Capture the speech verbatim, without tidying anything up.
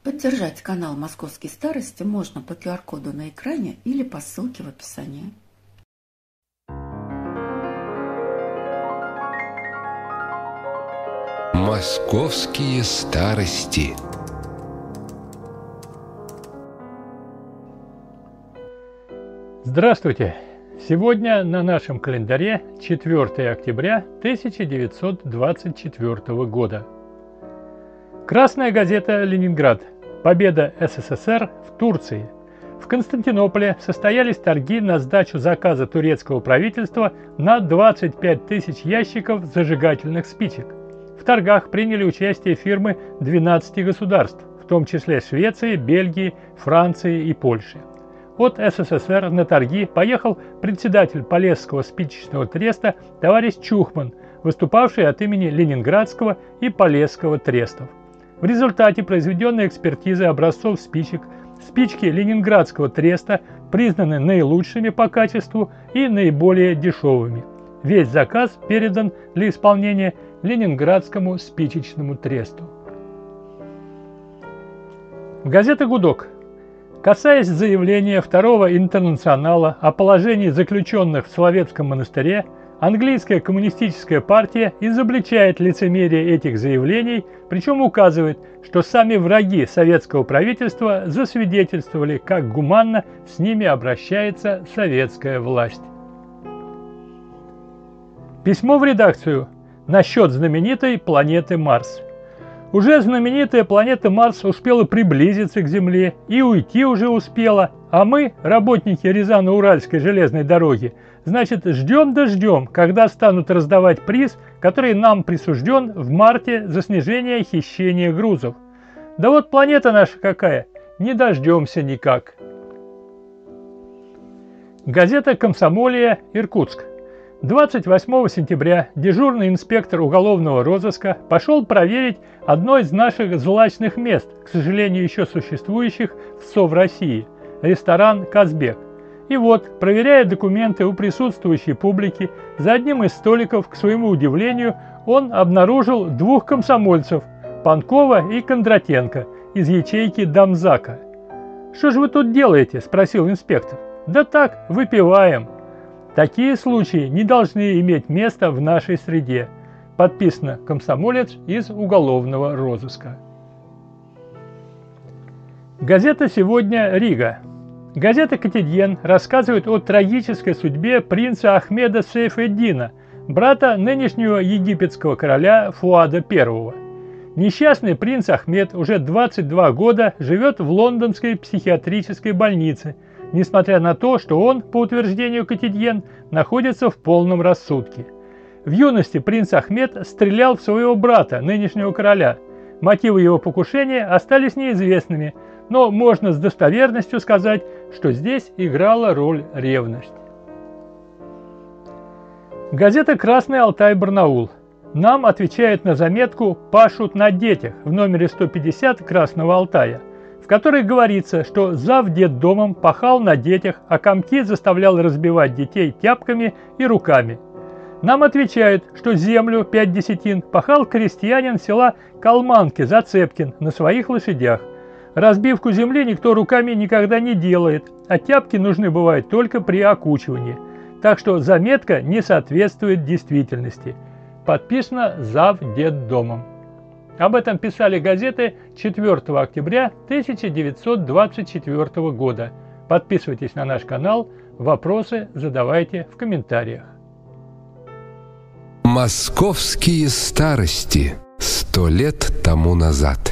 Поддержать канал «Московские старости» можно по ку ар коду на экране или по ссылке в описании. «Московские старости». Здравствуйте! Сегодня на нашем календаре четвёртое октября тысяча девятьсот двадцать четвёртого года. Красная газета «Ленинград». Победа эс эс эс эр в Турции. В Константинополе состоялись торги на сдачу заказа турецкого правительства на двадцать пять тысяч ящиков зажигательных спичек. В торгах приняли участие фирмы двенадцати государств, в том числе Швеции, Бельгии, Франции и Польши. От эс эс эс эр на торги поехал председатель Полесского спичечного треста товарищ Чухман, выступавший от имени Ленинградского и Полесского трестов. В результате произведенной экспертизы образцов спичек спички Ленинградского треста признаны наилучшими по качеству и наиболее дешевыми. Весь заказ передан для исполнения Ленинградскому спичечному тресту. Газета «Гудок». Касаясь заявления Второго интернационала о положении заключенных в Соловецком монастыре, английская коммунистическая партия изобличает лицемерие этих заявлений, причем указывает, что сами враги советского правительства засвидетельствовали, как гуманно с ними обращается советская власть. Письмо в редакцию насчет знаменитой планеты Марс. Уже знаменитая планета Марс успела приблизиться к Земле и уйти уже успела, а мы, работники Рязано-Уральской железной дороги, значит, ждем да ждем, когда станут раздавать приз, который нам присужден в марте за снижение хищения грузов. Да вот планета наша какая, не дождемся никак. Газета «Комсомолия», Иркутск. двадцать восьмого сентября дежурный инспектор уголовного розыска пошел проверить одно из наших злачных мест, к сожалению, еще существующих в Совроссии – ресторан «Казбек». И вот, проверяя документы у присутствующей публики, за одним из столиков, к своему удивлению, он обнаружил двух комсомольцев – Панкова и Кондратенко из ячейки Дамзака. «Что же вы тут делаете?» – спросил инспектор. «Да так, выпиваем». Такие случаи не должны иметь места в нашей среде. Подписано «Комсомолец» из уголовного розыска. Газета «Сегодня», Рига. Газета «Котидьен» рассказывает о трагической судьбе принца Ахмеда Сейф-эд-Дина, брата нынешнего египетского короля Фуада Первого. Несчастный принц Ахмед уже двадцать два года живет в лондонской психиатрической больнице, несмотря на то, что он, по утверждению Котидьен, находится в полном рассудке. В юности принц Ахмед стрелял в своего брата, нынешнего короля. Мотивы его покушения остались неизвестными, но можно с достоверностью сказать, что здесь играла роль ревность. Газета «Красный Алтай-Барнаул». Нам отвечает на заметку «Пашут на детях» в номере сто пятьдесят «Красного Алтая», в которой говорится, что зав. Детдомом пахал на детях, а комки заставлял разбивать детей тяпками и руками. Нам отвечают, что землю пять десятин пахал крестьянин села Калманки Зацепкин на своих лошадях. Разбивку земли никто руками никогда не делает, а тяпки нужны бывают только при окучивании. Так что заметка не соответствует действительности. Подписано зав. Детдомом. Об этом писали газеты четвёртого октября тысяча девятьсот двадцать четвёртого года. Подписывайтесь на наш канал, вопросы задавайте в комментариях. «Московские старости» сто лет тому назад.